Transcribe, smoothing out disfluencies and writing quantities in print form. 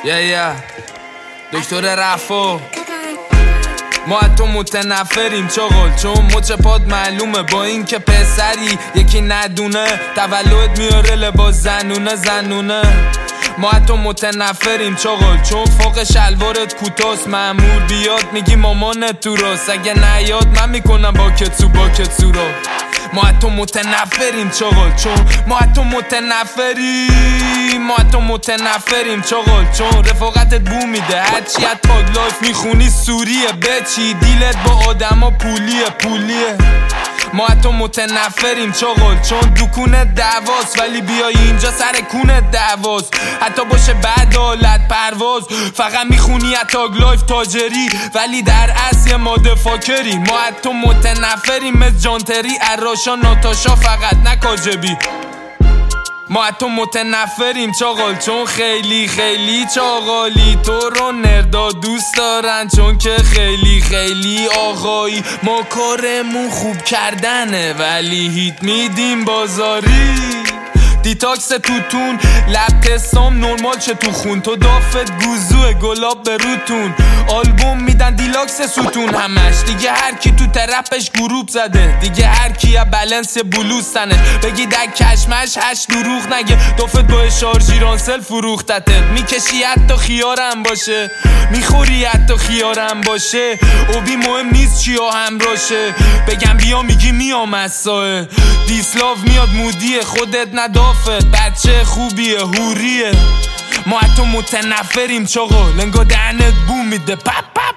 دکتر رفا ما تو متنفریم چاقال، چون مچ پاد معلومه با این که پسری یکی ندونه تولد میاره لباس زنونه ما تو متنفریم چاقال، چون فوق شلوارت کوتاست مأمور بیاد میگی مامانت تو راست، اگه نیاد من میکنم با کتسو را. ما تو متنفریم چاقال، چون ما تو متنفریم چاقال، چون رفاقتت بو میده هرچی از تاگ لایف میخونی سوریه بچی دیلت با آدما پولیه ما تو متنفریم چاقال، چون دکونه دعواست ولی بیای اینجا سر کونه دعواست، حتی باشه بعد حالت پرواز فقط میخونی از تاگ لایف تاجری ولی در اصل ماده فاکری. ما تو متنفریم مثل جانتری اراشا ناتاشا فقط نه کاجبی. ما تو متنفریم چاقال، چون خیلی چاقالی تو رو نردا دوست دارن، چون که خیلی آقایی. ما کارمون خوب کردنه ولی هیت میدیم بازاری. دیتاکس توتون لب تستام نرمال چه تو خون، تو دافت گوزوه گلاب به روتون. آلبوم میدن دیلاکس ستون همش، دیگه هر کی تو ترپش گروپ زده، دیگه هر کی بلنس بلوز تنش بگی در کشمش هش دروغ نگه. دافت با شارژی رانسل فروختتت، میکشی حتی خیارم باشه میخوری حتی خیارم باشه. اوبی مهم نیست چیا همراشه، بگم بیا میگی میام مسائه. دیسلاو میاد مودیه خودت ندافت بچه خوبیه هوریه. ما تو متنفریم چاقال، انگار دهنت بو میده پپ